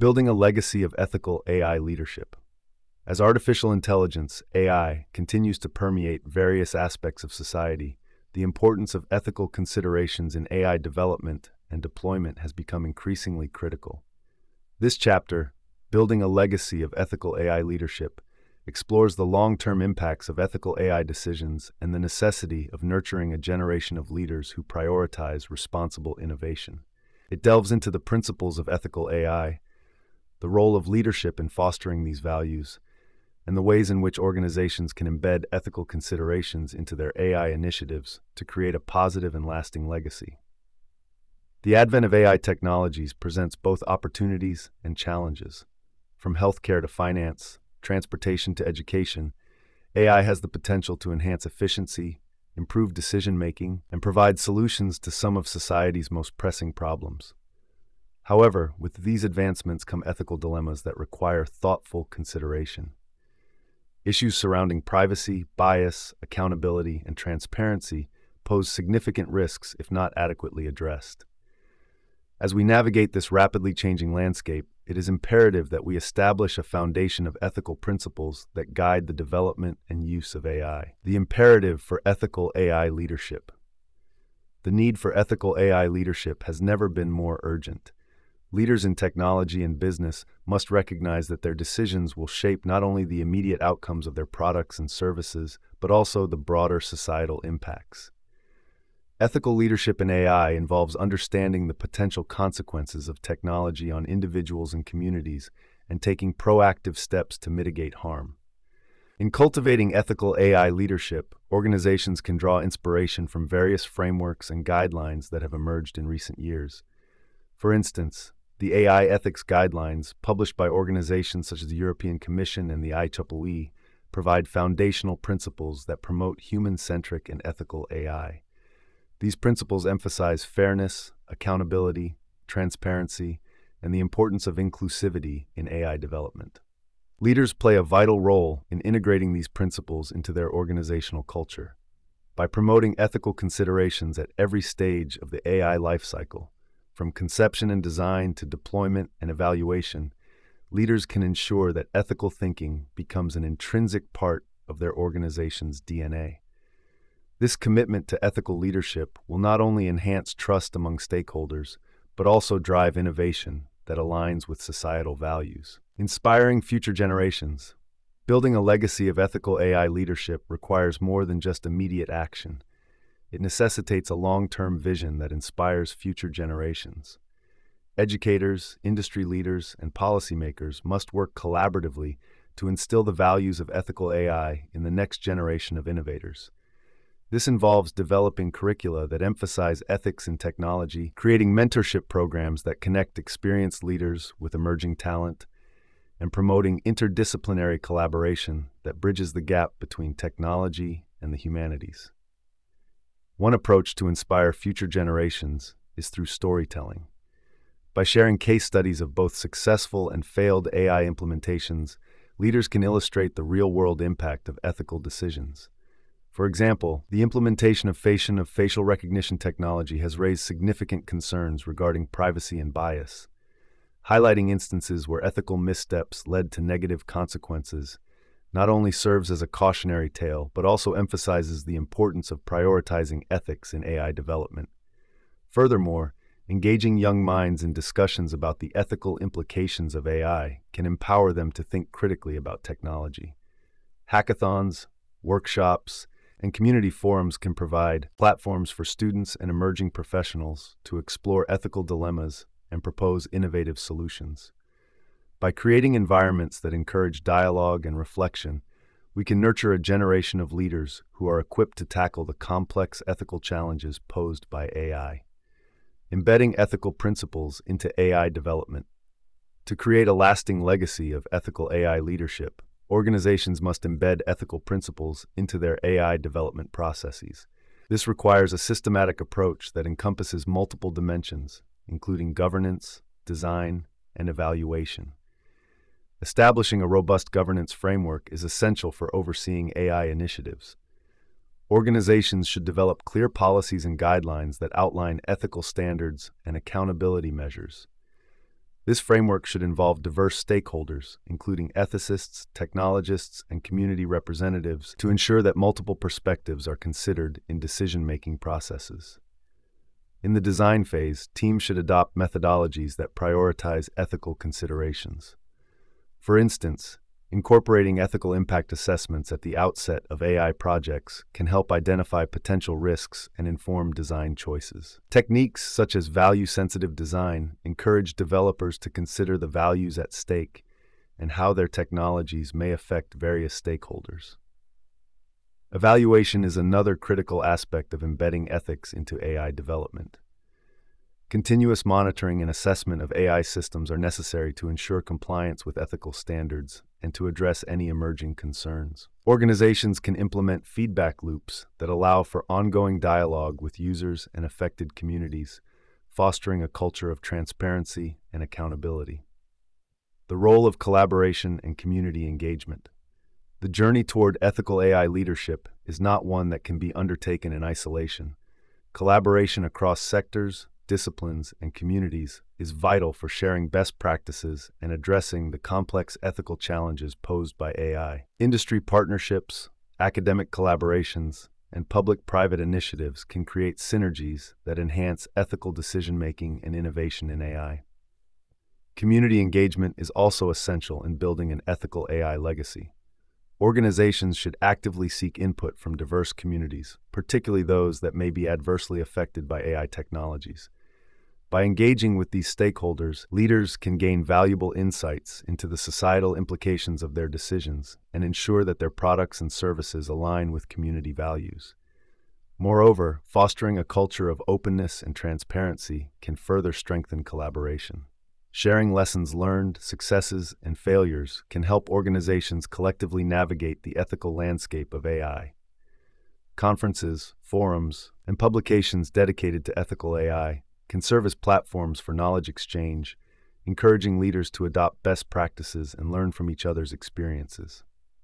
Building a legacy of ethical AI leadership. As artificial intelligence, AI, continues to permeate various aspects of society, the importance of ethical considerations in AI development and deployment has become increasingly critical. This chapter, Building a Legacy of Ethical AI Leadership, explores the long-term impacts of ethical AI decisions and the necessity of nurturing a generation of leaders who prioritize responsible innovation. It delves into the principles of ethical AI, the role of leadership in fostering these values, and the ways in which organizations can embed ethical considerations into their AI initiatives to create a positive and lasting legacy. The advent of AI technologies presents both opportunities and challenges. From healthcare to finance, transportation to education, AI has the potential to enhance efficiency, improve decision-making, and provide solutions to some of society's most pressing problems. However, with these advancements come ethical dilemmas that require thoughtful consideration. Issues surrounding privacy, bias, accountability, and transparency pose significant risks if not adequately addressed. As we navigate this rapidly changing landscape, it is imperative that we establish a foundation of ethical principles that guide the development and use of AI. The imperative for ethical AI leadership. The need for ethical AI leadership has never been more urgent. Leaders in technology and business must recognize that their decisions will shape not only the immediate outcomes of their products and services, but also the broader societal impacts. Ethical leadership in AI involves understanding the potential consequences of technology on individuals and communities and taking proactive steps to mitigate harm. In cultivating ethical AI leadership, organizations can draw inspiration from various frameworks and guidelines that have emerged in recent years. For instance, the AI ethics guidelines, published by organizations such as the European Commission and the IEEE, provide foundational principles that promote human-centric and ethical AI. These principles emphasize fairness, accountability, transparency, and the importance of inclusivity in AI development. Leaders play a vital role in integrating these principles into their organizational culture. By promoting ethical considerations at every stage of the AI lifecycle, from conception and design to deployment and evaluation, leaders can ensure that ethical thinking becomes an intrinsic part of their organization's DNA. This commitment to ethical leadership will not only enhance trust among stakeholders, but also drive innovation that aligns with societal values. Inspiring future generations. Building a legacy of ethical AI leadership requires more than just immediate action. It necessitates a long-term vision that inspires future generations. Educators, industry leaders, and policymakers must work collaboratively to instill the values of ethical AI in the next generation of innovators. This involves developing curricula that emphasize ethics in technology, creating mentorship programs that connect experienced leaders with emerging talent, and promoting interdisciplinary collaboration that bridges the gap between technology and the humanities. One approach to inspire future generations is through storytelling. By sharing case studies of both successful and failed AI implementations, leaders can illustrate the real-world impact of ethical decisions. For example, the implementation of facial recognition technology has raised significant concerns regarding privacy and bias. Highlighting instances where ethical missteps led to negative consequences not only serves as a cautionary tale, but also emphasizes the importance of prioritizing ethics in AI development. Furthermore, engaging young minds in discussions about the ethical implications of AI can empower them to think critically about technology. Hackathons, workshops, and community forums can provide platforms for students and emerging professionals to explore ethical dilemmas and propose innovative solutions. By creating environments that encourage dialogue and reflection, we can nurture a generation of leaders who are equipped to tackle the complex ethical challenges posed by AI. Embedding ethical principles into AI development. To create a lasting legacy of ethical AI leadership, organizations must embed ethical principles into their AI development processes. This requires a systematic approach that encompasses multiple dimensions, including governance, design, and evaluation. Establishing a robust governance framework is essential for overseeing AI initiatives. Organizations should develop clear policies and guidelines that outline ethical standards and accountability measures. This framework should involve diverse stakeholders, including ethicists, technologists, and community representatives, to ensure that multiple perspectives are considered in decision-making processes. In the design phase, teams should adopt methodologies that prioritize ethical considerations. For instance, incorporating ethical impact assessments at the outset of AI projects can help identify potential risks and inform design choices. Techniques such as value-sensitive design encourage developers to consider the values at stake and how their technologies may affect various stakeholders. Evaluation is another critical aspect of embedding ethics into AI development. Continuous monitoring and assessment of AI systems are necessary to ensure compliance with ethical standards and to address any emerging concerns. Organizations can implement feedback loops that allow for ongoing dialogue with users and affected communities, fostering a culture of transparency and accountability. The role of collaboration and community engagement. The journey toward ethical AI leadership is not one that can be undertaken in isolation. Collaboration across sectors, disciplines, and communities is vital for sharing best practices and addressing the complex ethical challenges posed by AI. Industry partnerships, academic collaborations, and public-private initiatives can create synergies that enhance ethical decision-making and innovation in AI. Community engagement is also essential in building an ethical AI legacy. Organizations should actively seek input from diverse communities, particularly those that may be adversely affected by AI technologies. By engaging with these stakeholders, leaders can gain valuable insights into the societal implications of their decisions and ensure that their products and services align with community values. Moreover, fostering a culture of openness and transparency can further strengthen collaboration. Sharing lessons learned, successes, and failures can help organizations collectively navigate the ethical landscape of AI. Conferences, forums, and publications dedicated to ethical AI can serve as platforms for knowledge exchange, encouraging leaders to adopt best practices and learn from each other's experiences.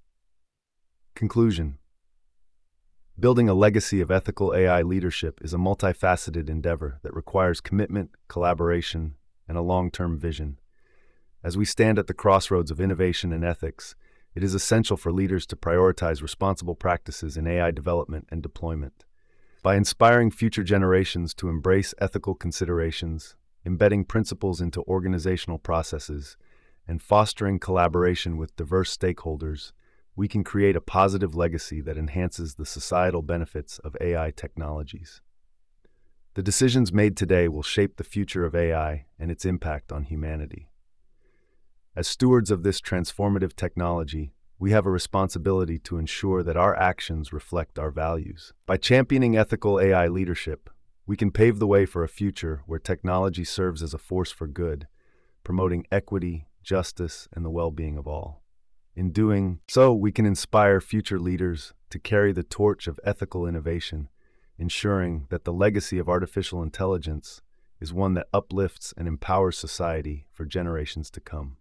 Conclusion: building a legacy of ethical AI leadership is a multifaceted endeavor that requires commitment, collaboration, and a long-term vision. As we stand at the crossroads of innovation and ethics, it is essential for leaders to prioritize responsible practices in AI development and deployment. By inspiring future generations to embrace ethical considerations, embedding principles into organizational processes, and fostering collaboration with diverse stakeholders, we can create a positive legacy that enhances the societal benefits of AI technologies. The decisions made today will shape the future of AI and its impact on humanity. As stewards of this transformative technology, we have a responsibility to ensure that our actions reflect our values. By championing ethical AI leadership, we can pave the way for a future where technology serves as a force for good, promoting equity, justice, and the well-being of all. In doing so, we can inspire future leaders to carry the torch of ethical innovation, ensuring that the legacy of artificial intelligence is one that uplifts and empowers society for generations to come.